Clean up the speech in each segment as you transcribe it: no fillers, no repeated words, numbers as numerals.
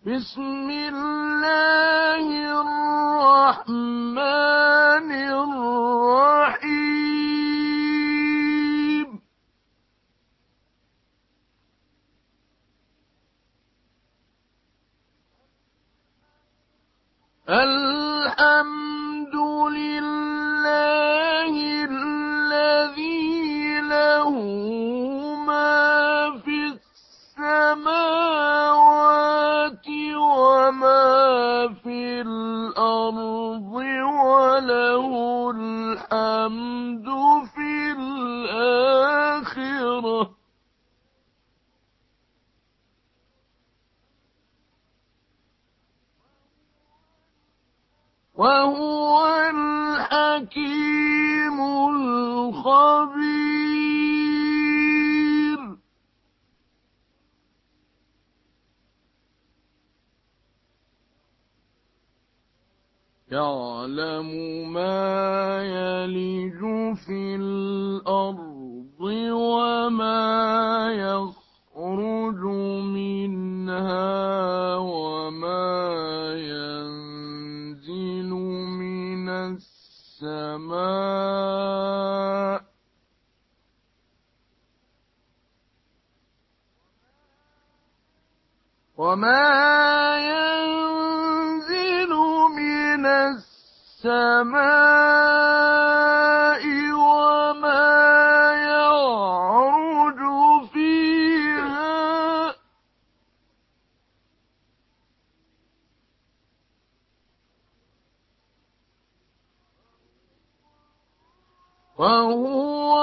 بسم الله الرحمن الرحيم الحمد لله الذي له ما في السماوات وما في الأرض وله الحمد في الآخرة وهو الحكيم الخبير يعلم ما يلج في الأرض وما يخرج منها وما ينزل من السماء وما يعرج فيها وهو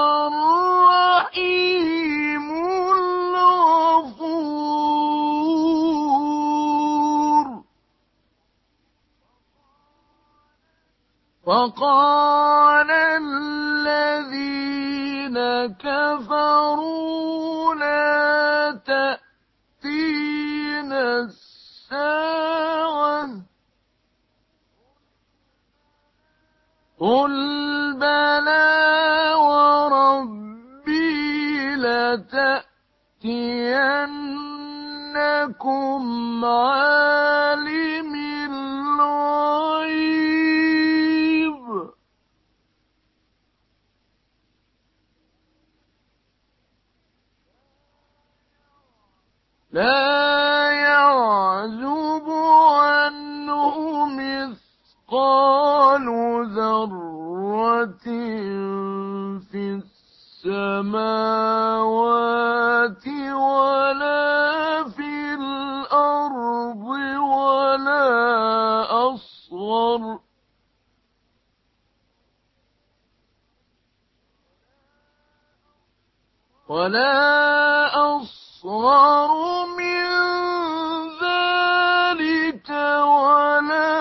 الرحيم الغفور وقال الذين كفروا لا تأتينا الساعة قل بلى وربي لتأتينكم عالم الغيب لا يعزب عنه مثقال ذرة في السماوات ولا في الأرض ولا أصغر من ذلك ولا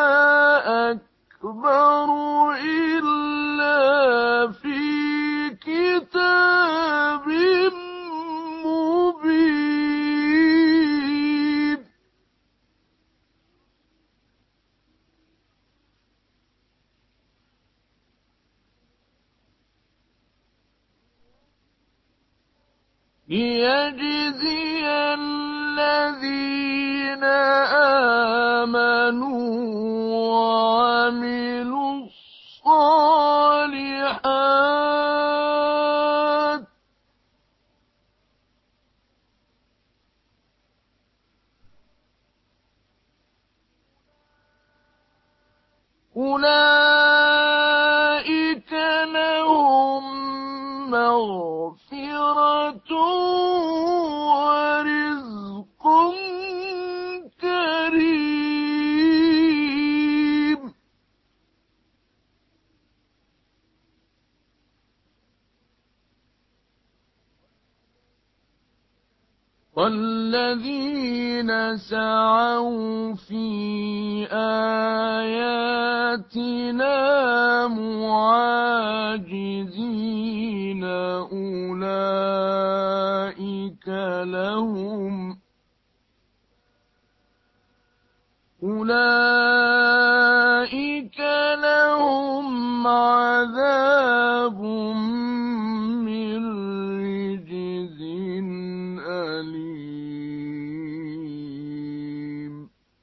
أكبر إلا في كتاب مبين ليجزي الذين آمنوا وعملوا الصالحات أولئك لهم مغفرة ورزق كريم والذين سعوا في آياتنا معاجزين أولئك لهم عذاب من رجز أليم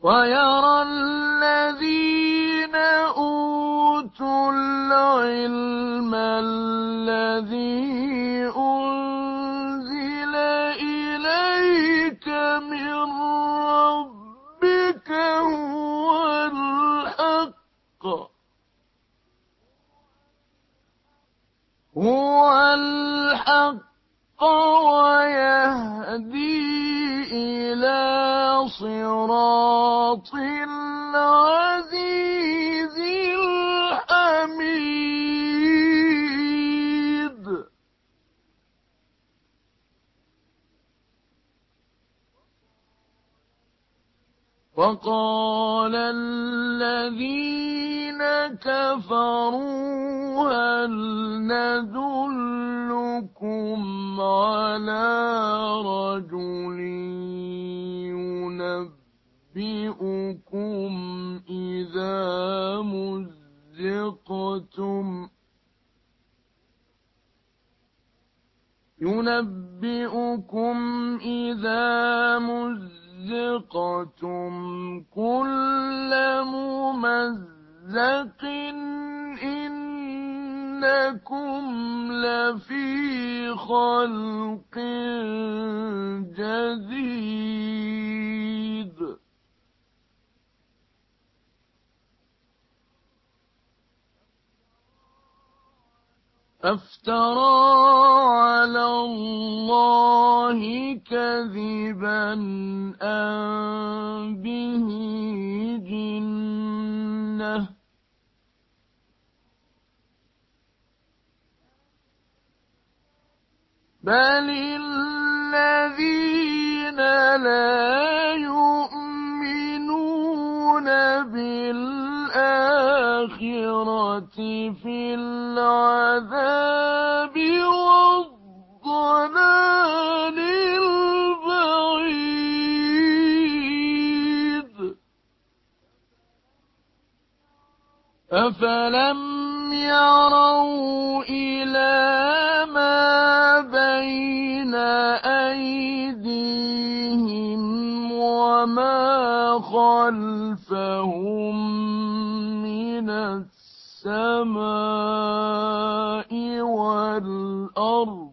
ويرى الذين أوتوا العلم الذي أنزل إليك من ربك هو الحق ويهدي إلى صراط العزيز الحميد. وقال الذين كفروا هل ندلكم على رجل ينبئكم إذا مزقتم كل ممزق إنكم لفي خلق جديد. أفترى على الله كذبا أم به جنة بل الذين لا يؤمنون بالآخرة في العذاب والضلال البعيد. أفلم يروا إلى ما بين أيديهم وما خلفهم من السماء والأرض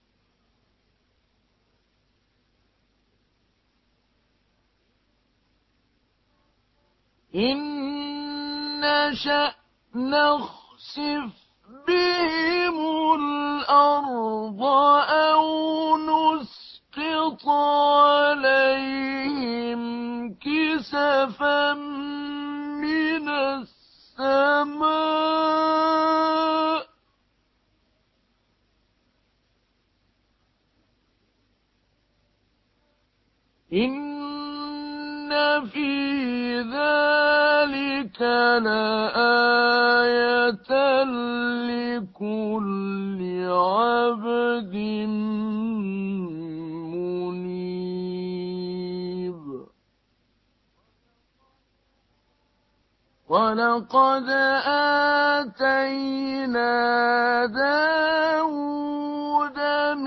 إن نشأ نخسف بهم الأرض أو نسقط عليهم كسفا من السماء إن في ذلك لآية لكل عبد منيب. ولقد آتينا داود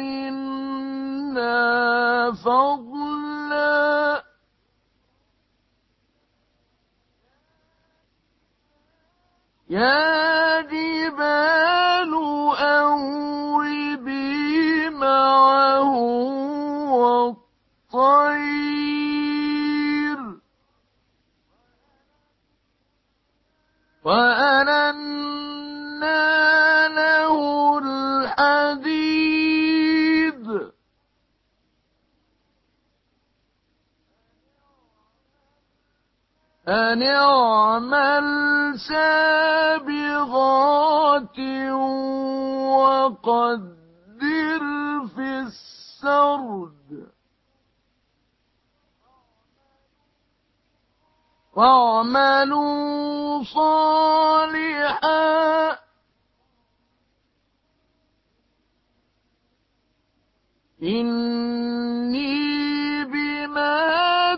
منا فضلا يا جبال أوبي معه والطير وألنا له الحديد أن اعمل سابغات وقدر في السرد واعملوا صالحا إني بما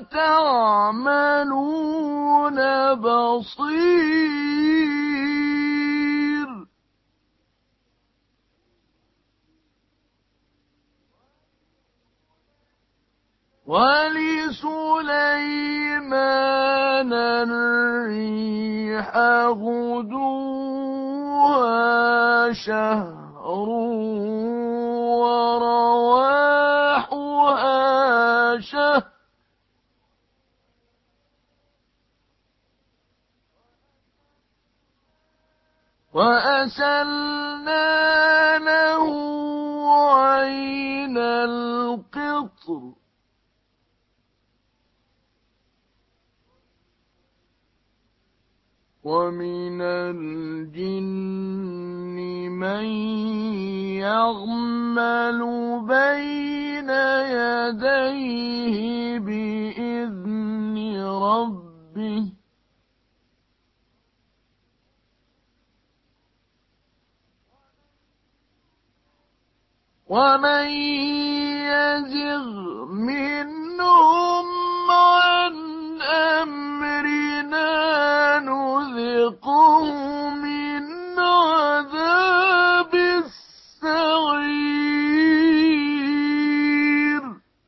تعملون بصير. ولسوف ولسليمان الريح غدوها شهر ورواحها شهر وأسلنا له عين القطر ومن الجن من يعمل بين يديه بإذن ربه ومن يزغ منهم عن أمرنا نذقه من عذاب السعير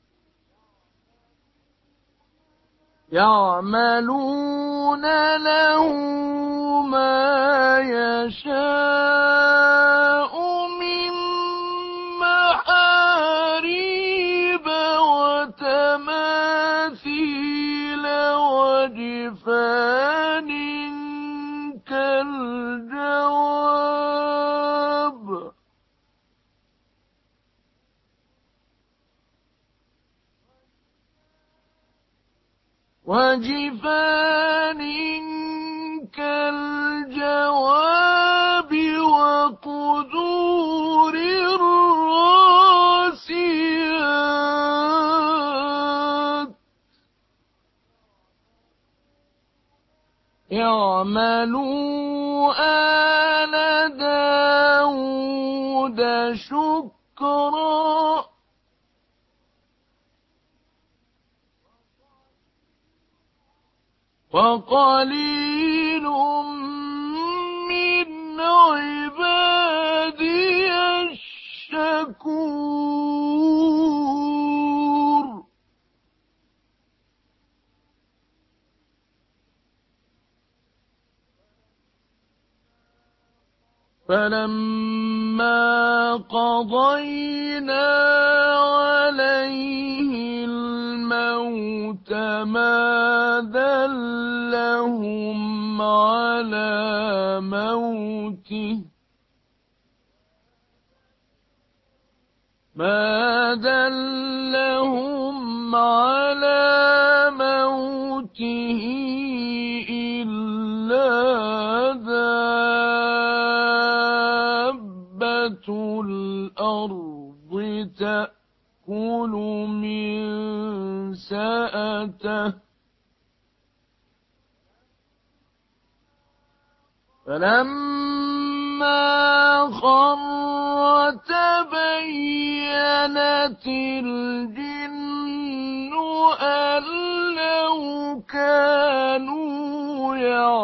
يعملون له ما يشاء من محاريب وتماثيل وجفان كالجواب وقدور الراسيات اعملوا آل داود شكرا وقليل من عبادي الشكور فلما قضينا عليه الموت ما دلهم على موته إلا دابة الأرض تأكل من سأته فلما خر تبينت الجن أن لو كانوا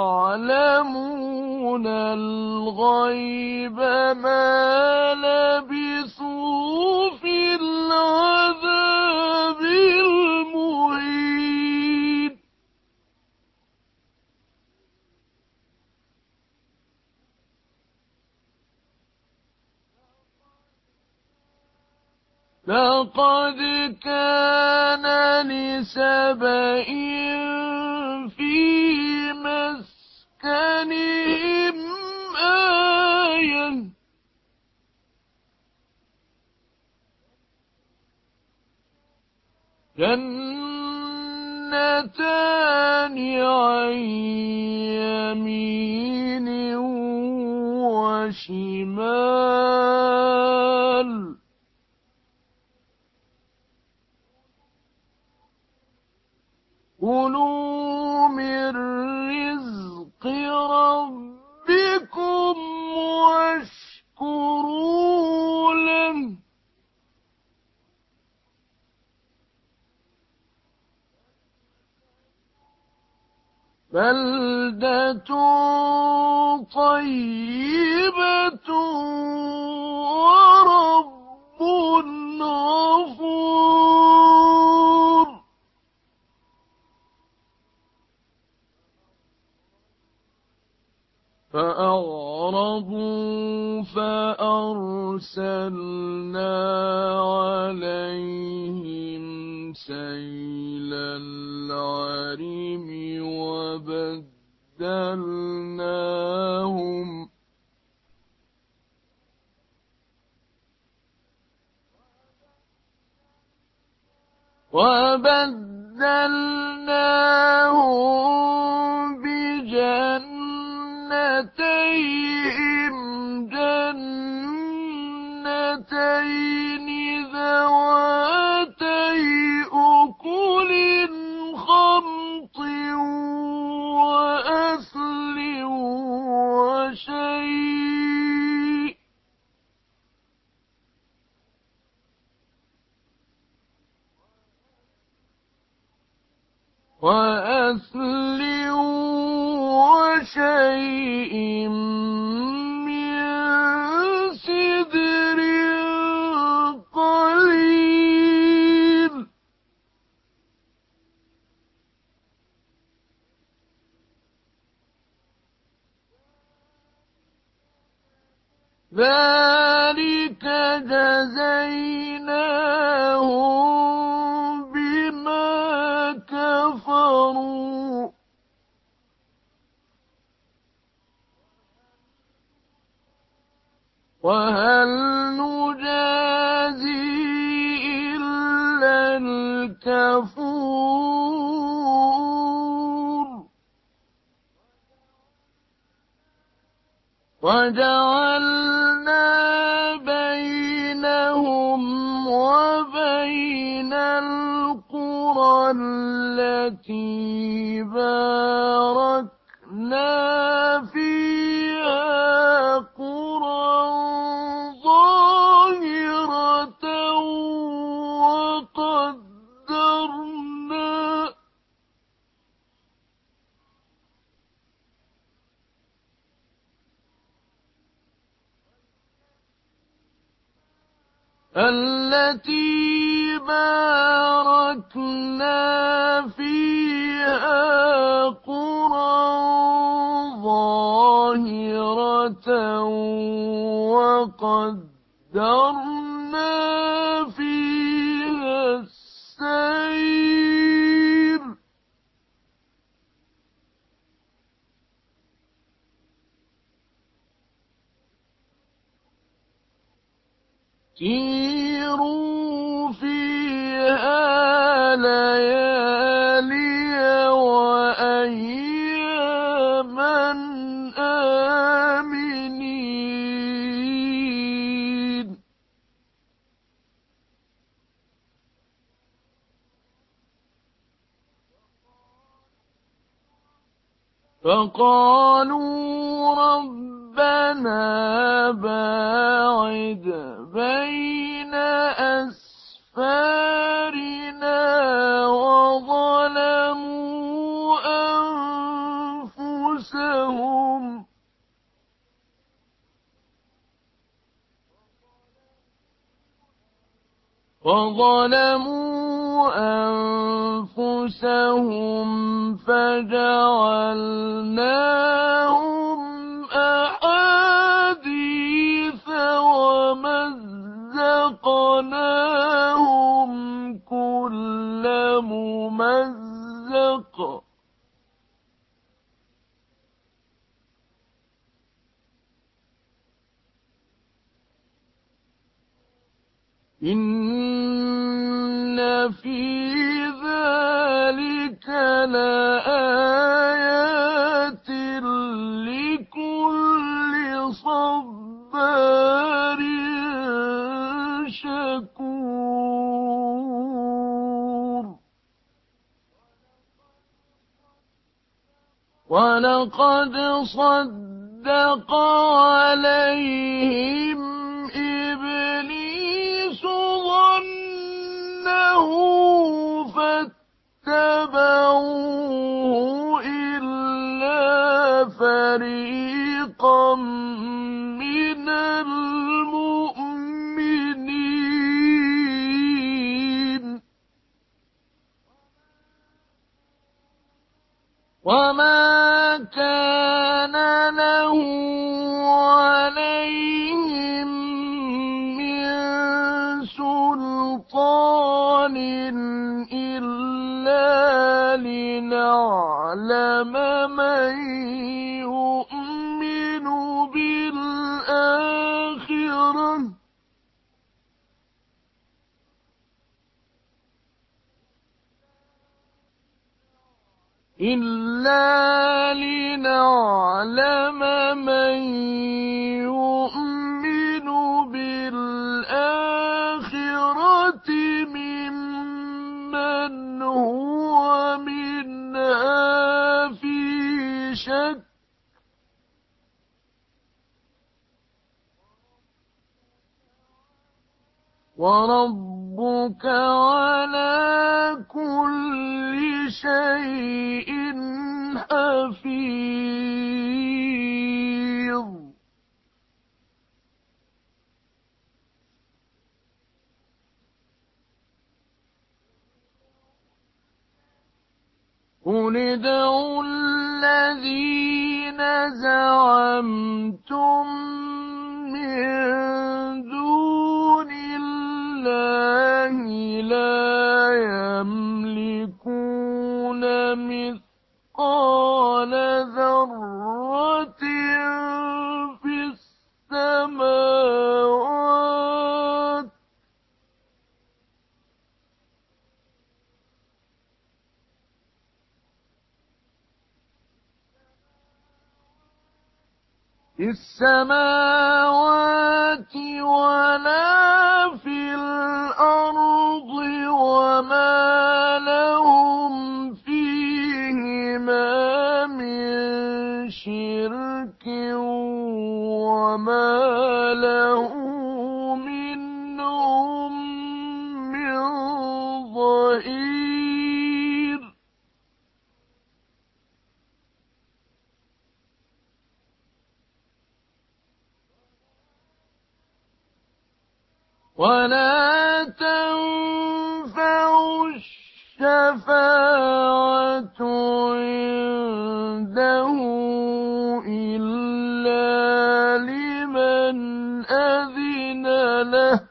يعلمون الغيب ما لبثوا في العذاب المهين لقد كان لسبإ في مسكنهم آية جنتان عن يمين وشمال كلوا من رزق ربكم واشكروا له بلدة طيبة ورب غفور فكذبوا فأرسلنا عليهم سيل العرم وبدلناهم بجنتيهم جنتين ذواتي أكل خمط وأثل وشيء من سدر قليل ذلك جزيناهم بما كفروا وهل نجازي إلا الكفور وجعلنا بينهم وبين القرى التي باركنا فيها قرى ظاهرة وقدرنا التي باركنا فيها قرى ظاهرة وقدرنا فيها السير سيروا فيها ليالي وأياما آمنين فقالوا ربنا باعد بين أسفارنا وظلموا أنفسهم فجعلناهم أحاديث ومزقناهم كل ممزق إن في ذلك لآيات لكل صبار شكور ولقد صدق عليهم إبليس ظنه فاتبعوه إلا فريقا من المؤمنين وما كان له إلا لنعلم من يؤمن بالآخرة ممن هو منها في شك وربك على كل شيء حفيظ قل ادعوا الذين زعمتم من دون الله لا يملكون مثقال ذرة في السماوات ولا في الأرض وما لهم فيهما من شرك وما له منهم من ظهير ولا تنفع الشفاعة عنده إلا لمن أذن له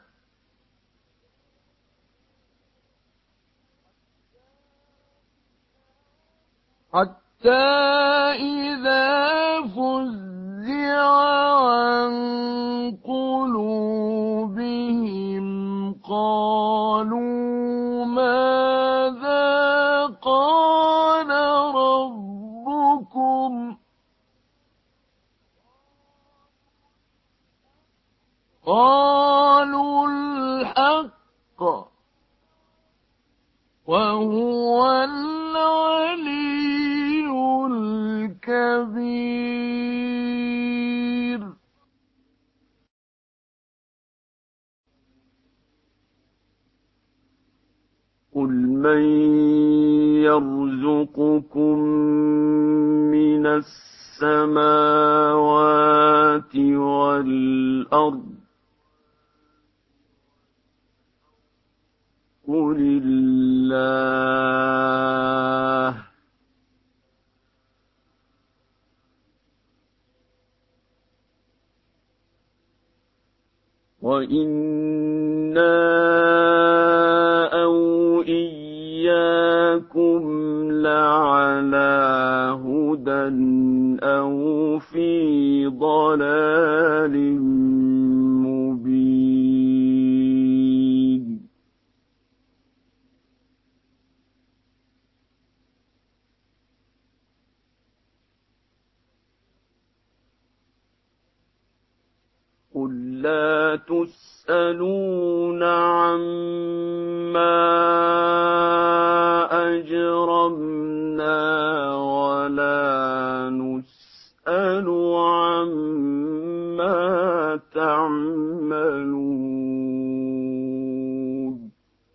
حتى إذا فزع عن قلوبهم قالوا ماذا قال ربكم قالوا الحق وهو العلي الكبير قل من يرزقكم من السماوات والأرض قل الله وإنا أو إياكم لعلى هدى أو في ضلال مبين قل لا تسألون عما أجرمنا ولا نسأل عما تعملون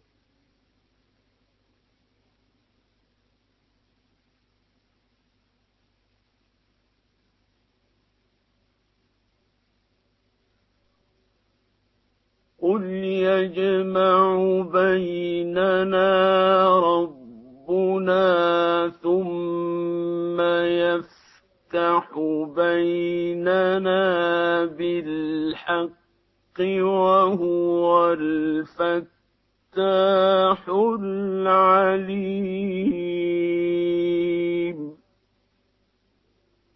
قل يجمع بيننا ربنا ثم يفتح بيننا بالحق وهو الفتاح العليم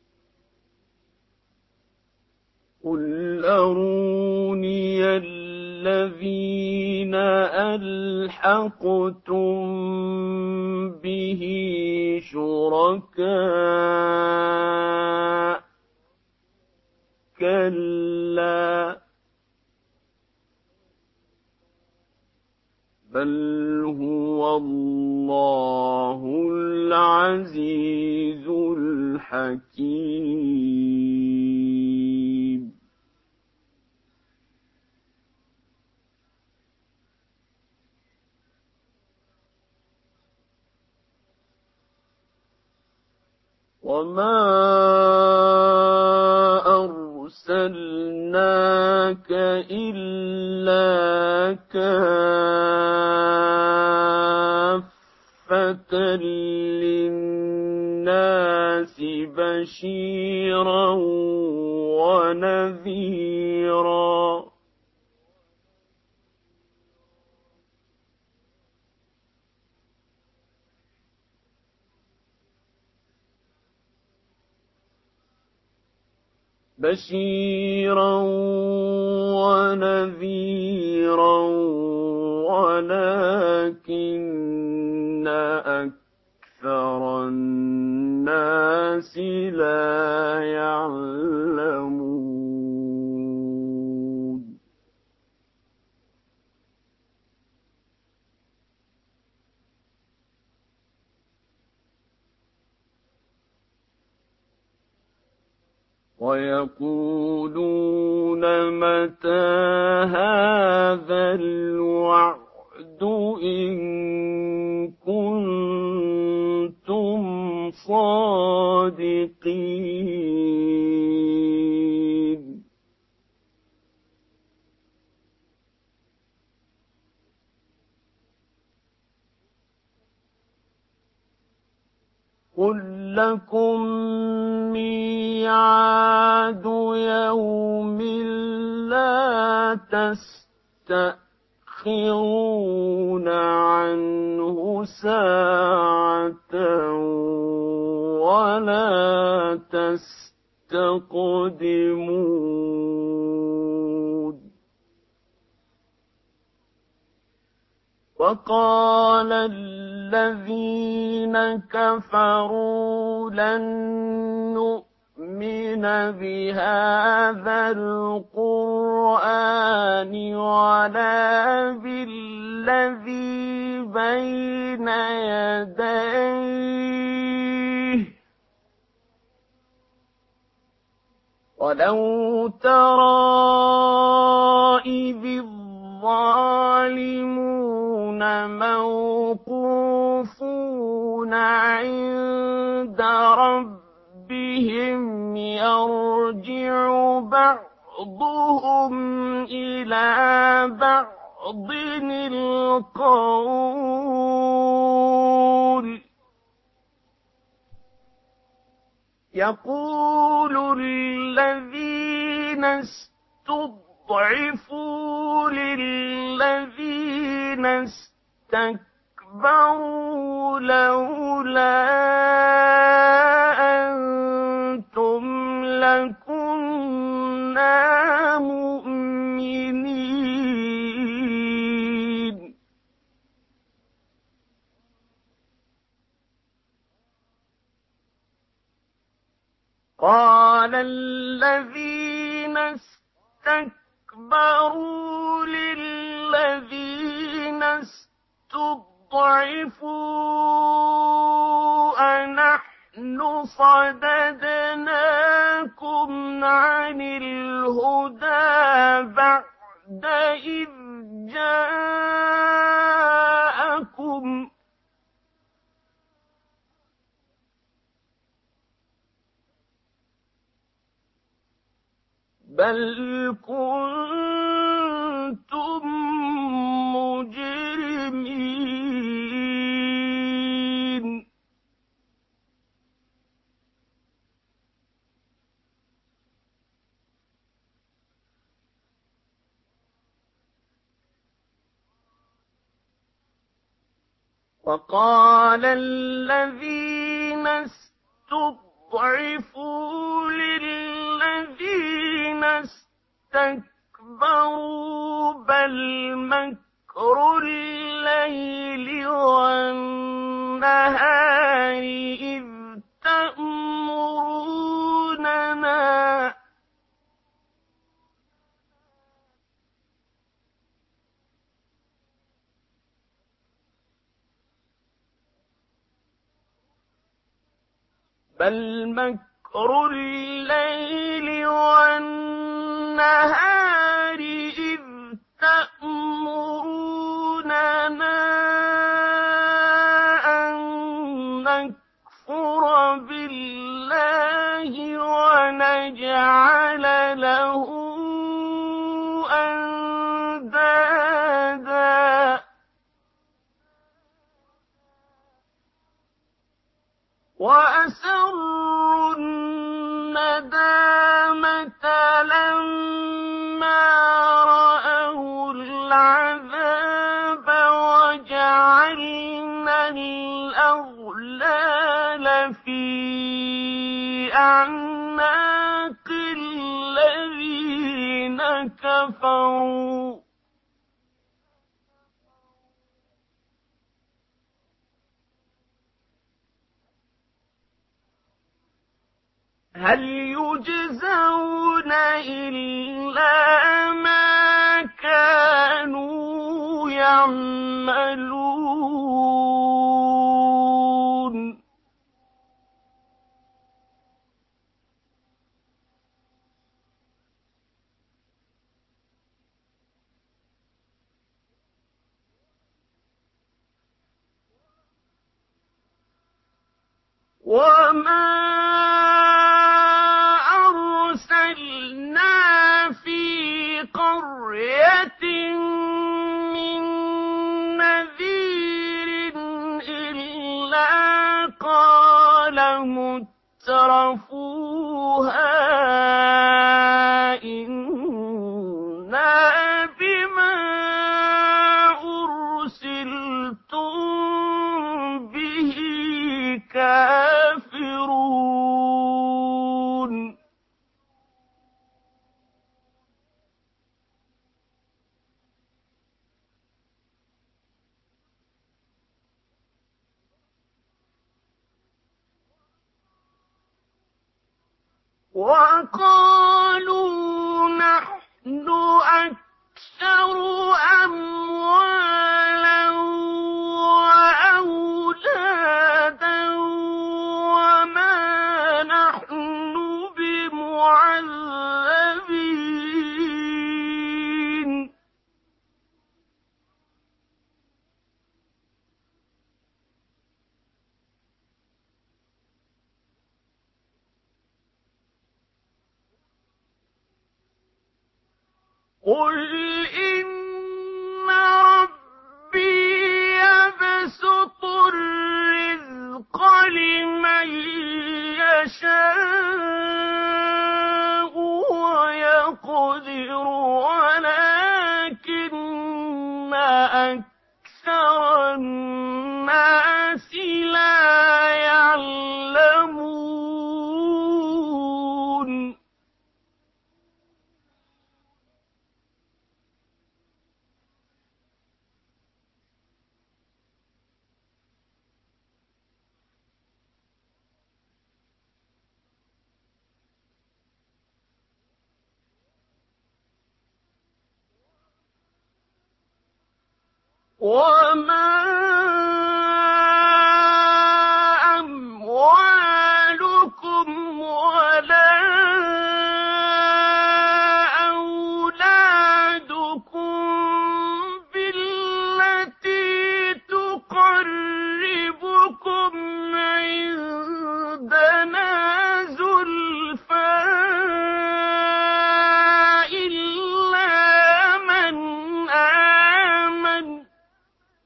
قل أروني الذين ألحقتم به شركاء كلا بل هو الله العزيز الحكيم وما أرسلناك إلا كافة للناس بشيرا ونذيرا ولكن أكثر الناس لا يعلمون ويقولون متى هذا الوعد إن كنتم صادقين قل لكم ميعاد يوم لا تستأخرون عنه ساعة ولا تستقدمون وقال الذين كفروا لن نؤمن بهذا القرآن ولا بالذي بين يديه ولو ترى إذ الظالمون موقوفون عند ربهم يرجع بعضهم إلى بعض القول يقول الذين استضعفوا للذين استكبروا لولا أنتم لكنا مؤمنين قال الذين استكبروا للذين استضعفوا أنحن صددناكم عن الهدى بعد إذ جاءكم بل كنتم مجرمين وقال الذين استضعفوا للذين استكبروا اسْتَكْبَرُوا بَلْ مَكْرُ اللَّيْلِ وَالنَّهَارِ إِذْ تَأْمُرُونَنَا بل مكر الليل والنهار إذ تأمروننا أن نكفر بالله ونجعل له أندادا وأسروا الندامة لما رأوا العذاب وجعلنا الأغلال في أعناق الذين كفروا هل يجزون إلا ما كانوا يعملون وما أرسلنا في قرية من نذير إلا قال مترفوها إنا بما أرسلتم به كافرون وقالوا نحن أكثر أموالا وأولادا وما نحن بمعذبين قل إن ربي يبسط الرزق لمن يشاء ويقدر ولكن أكثر الناس لا يعلمون وما أموالكم ولا أولادكم بالتي تقربكم عندنا زلفى إلا من آمن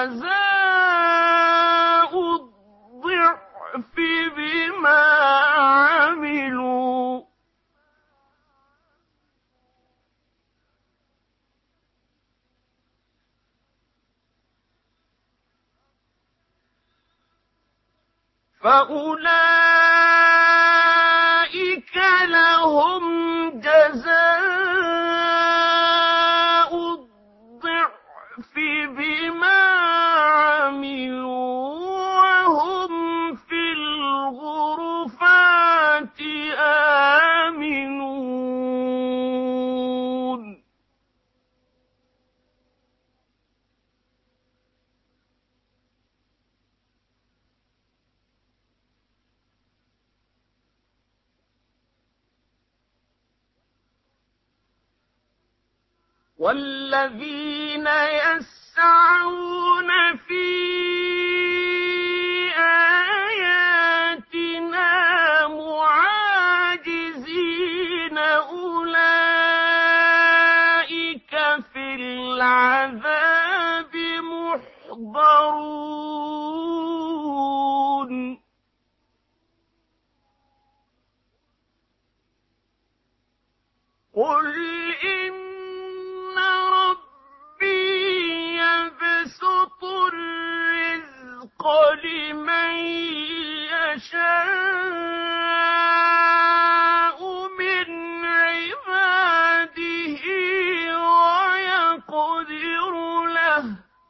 جزاء الضعف بما عملوا فأولئك لهم جزاء الضعف بما عملوا وهم في الغرفات آمنون والذين يسعون في آياتنا معاجزين أولئك في العذاب محضرون قل إن ربي يبسط الرزق لمن يشاء من عباده ويقدر له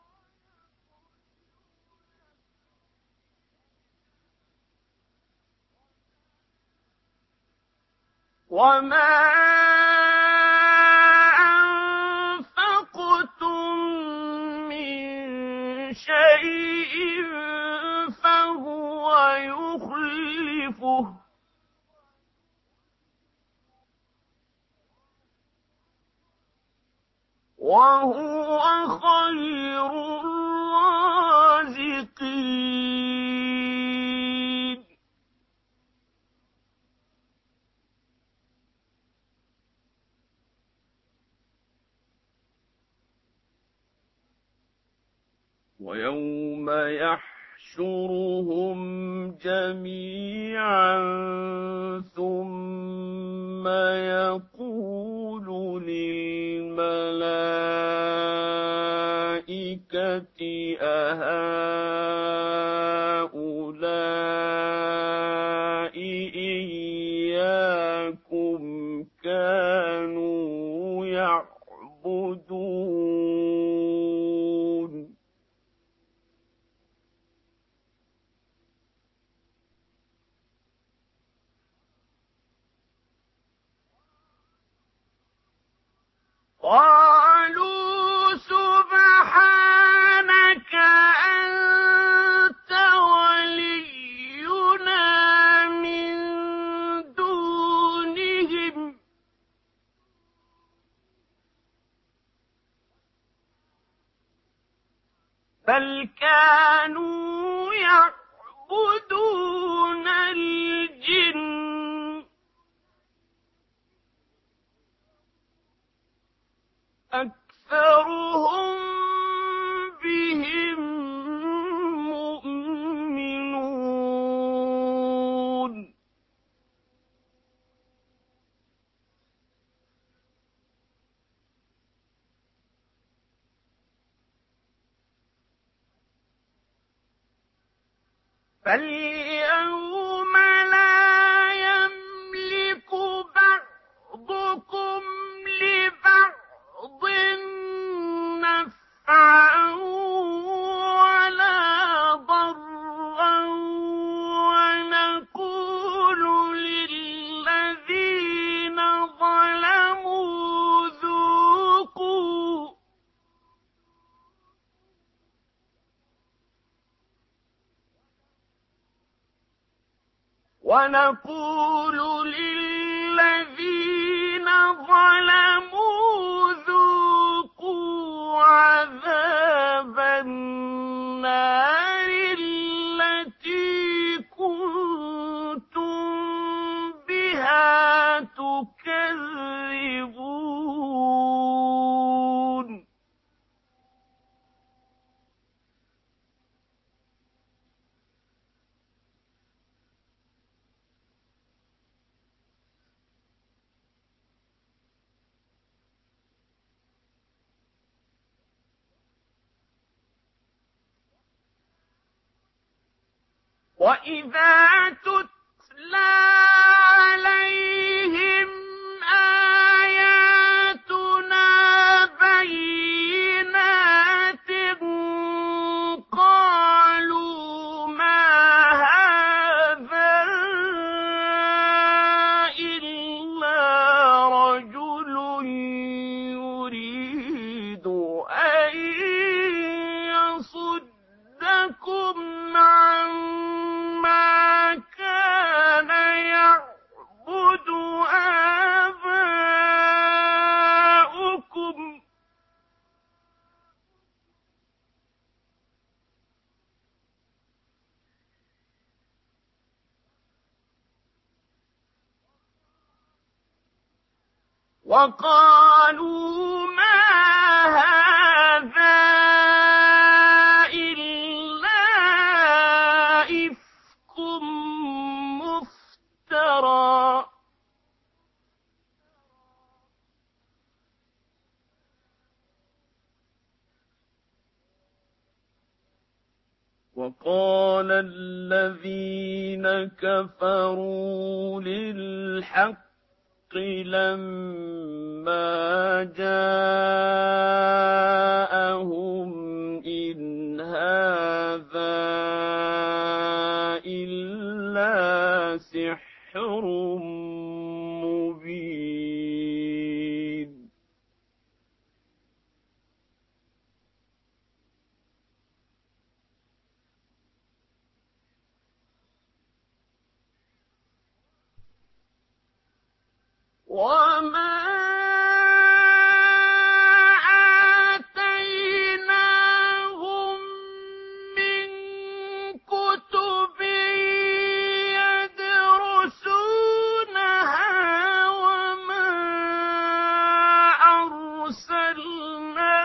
وما أنفقتم من شيء فهو يخلفه وهو خير الرازقين ويوم يحشرهم جميعا ثم يقول للملائكة أهؤلاء إياكم كانوا يعبدون قالوا سبحانك أنت ولينا من دونهم بل كانوا يعبدون الجن أكثرهم بهم مؤمنون فاليوم لا يملك بعضكم لبعض نفعا ولا ضرا ونقول للذين ظلموا ذوقوا عذاب النار التي كنتم بها تكذبون وإذا تتلى عليهم آياتنا بينات قالوا ما هذا إلا رجل يريد أن يصدكم عما كان يعبد آباؤكم وقالوا ما هذا إلا إفك مفترى وقال الذين كفروا للحق لما جاءهم إن هذا إلا سحر مبين وما آتيناهم من كتب يدرسونها وما أرسلنا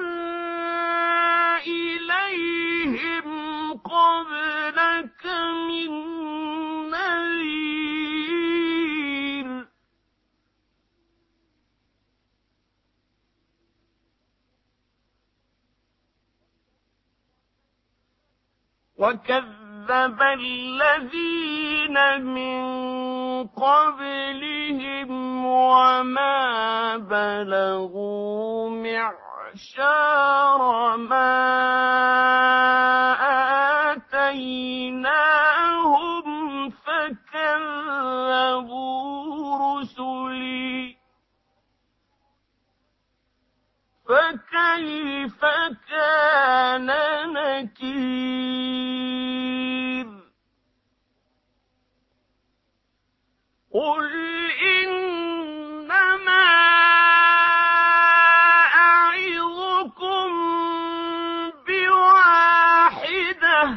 إليهم قبلك من نذير وكذب الذين من قبلهم وما بلغوا معشار ما آتيناهم فكذبوا رسلي فكيف كان نكير قل إنما أعظكم بواحدة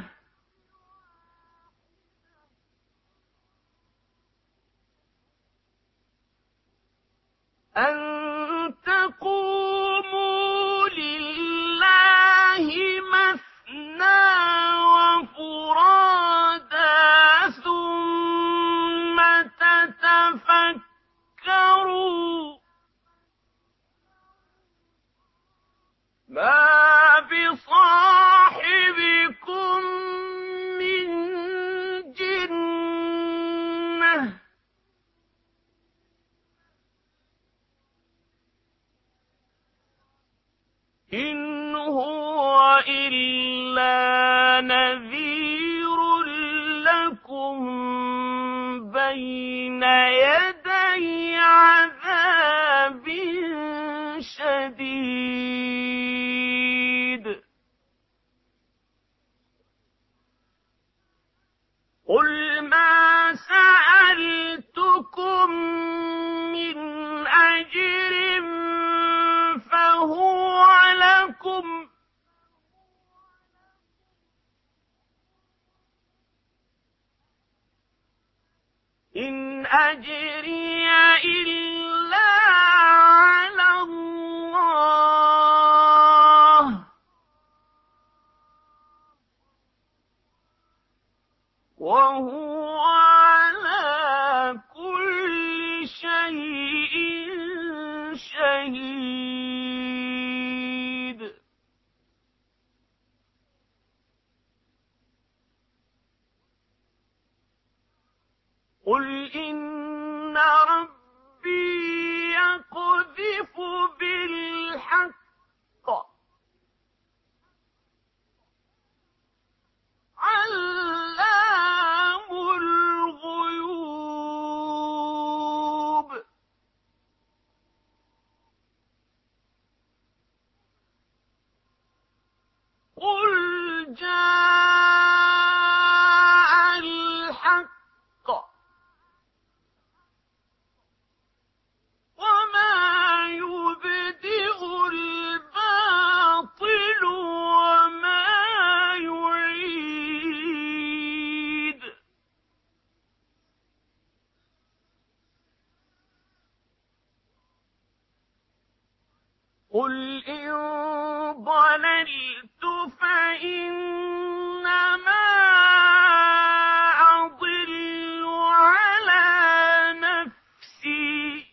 أن تقوموا لله مثنى وفرادا ثم تتفكروا ما بصاحبكم من جنة إن هو إلا نذير لكم بين يدي عذاب شديد قل ما سألتكم من أجر فهو لكم إن أجري إلا على الله وهو على كل شيء شهيد قل إن ربي يقذف بالحق علام الغيوب قل جاء الحق وما يبدئ الباطل وما يعيد قل إن ضللت فإنما أضل على نفسي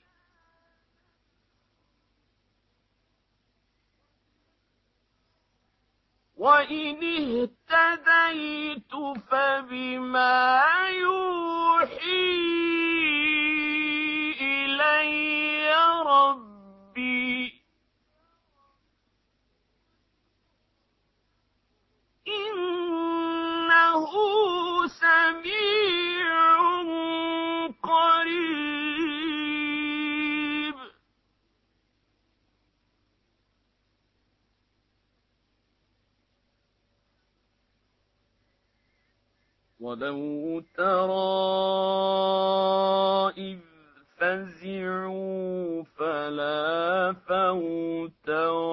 وإن اهتديت فبما يوحي إلي ربي إنه سميع قريب ولو ترى إذ فزعوا فلا فوت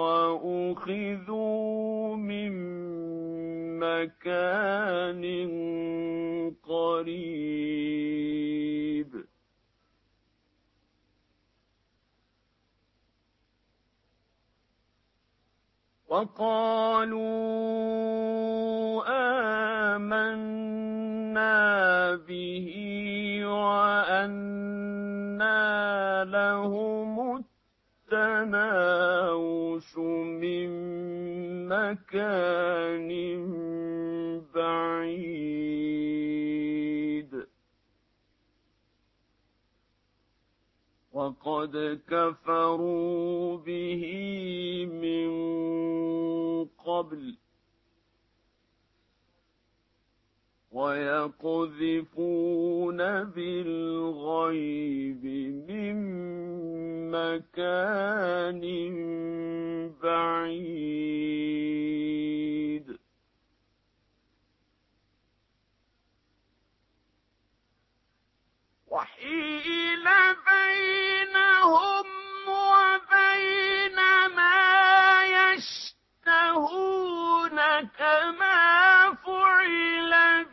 وأخذوا من مكان قريب وقالوا آمنا به وأنى لهم التناوش من مكان بعيد وقد كفروا به من قبل ويقذفون بالغيب من مكان بعيد وحيل بينهم وبين ما يشتهون كما فعل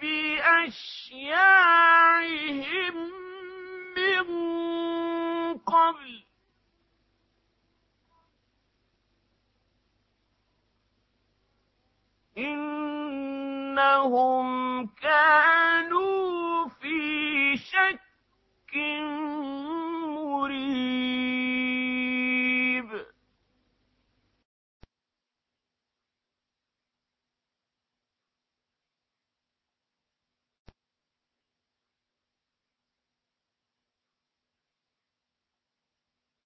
بأشياعهم من قبل إنهم كانوا